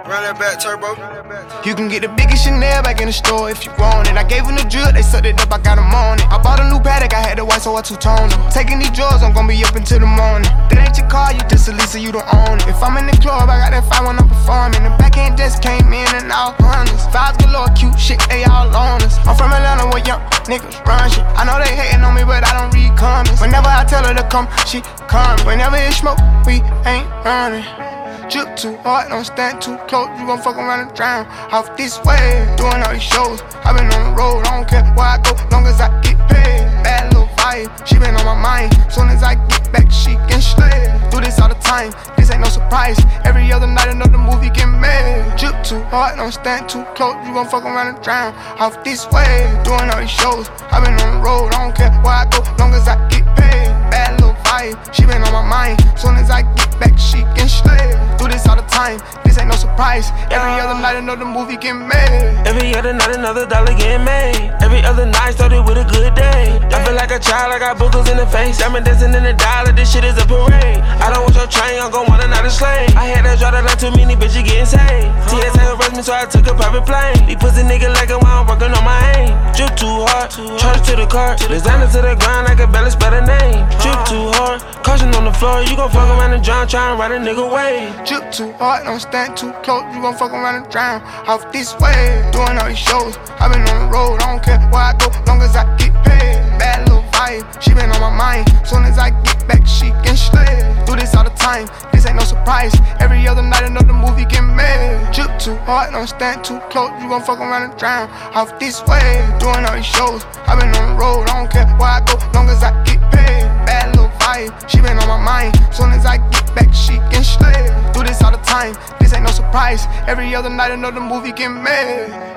Run that back, turbo. You can get the biggest Chanel back in the store if you want it. I gave them the drill, they sucked it up, I got them on it. I bought a new Patek, I had the white, so I two-toned them. Taking these drugs, I'm gonna be up until the morning. That ain't your car, you just a Lisa, you don't own it. If I'm in the club, I got that 5 when I'm performing. The backhand just came in and all hundreds. Vibes galore, cute shit, they all on us. I'm from Atlanta where young niggas run shit. I know they hating on me, but I don't read comments. Whenever I tell her to come, she coming. Whenever it's smoke, we ain't running. Drip too hard, don't stand too close. You gon' fuck around and drown off this way. Doing all these shows, I been on the road. I don't care where I go, long as I get paid. Bad little vibe, she been on my mind. Soon as I get back, she can slay. Do this all the time, this ain't no surprise. Every other night another movie get made. Drip too hard, don't stand too close. You gon' fuck around and drown off this way. Doing all these shows, I been on the road. I don't care where I go, long as I get paid. Bad little vibe, she been on my mind. Soon as I get back, she can slay. Do this all the time, this ain't no surprise. Every other night another movie get made. Every other night another dollar get made. Every other night started with a good day. I feel like a child, I got boogers in the face. I'm dancing in the dollar, this shit is a parade. I don't want your train, I'm gon' want another slave. I had to draw the line, too many bitches getting saved. TSA arrest me, so I took a private plane. These pussy niggas like it while I'm working on my aim. Drip too hard, charge to the car. Designer to the ground, I can barely spell the name. Drip too hard, caution on the floor. You gon' fuck around and drown, tryna ride a nigga wave. Drip too hard, don't stand too close. You gon' fuck around and drown off this way. Doing all these shows, I been on the road. I don't care where I go, long as I get paid. Bad little vibe, she been on my mind. Soon as I get back, she can slay. Do this all the time, this ain't no surprise. Every other night another movie get made. Drip too hard, don't stand too close. You gon' fuck around and drown off this way. Doing all these shows, I been on the road. I don't care where I go, long as I get paid. Bad little vibe, she been on my mind. Soon as I get back, she can slay. Do this all the time, this ain't no surprise. Every other night another movie get made.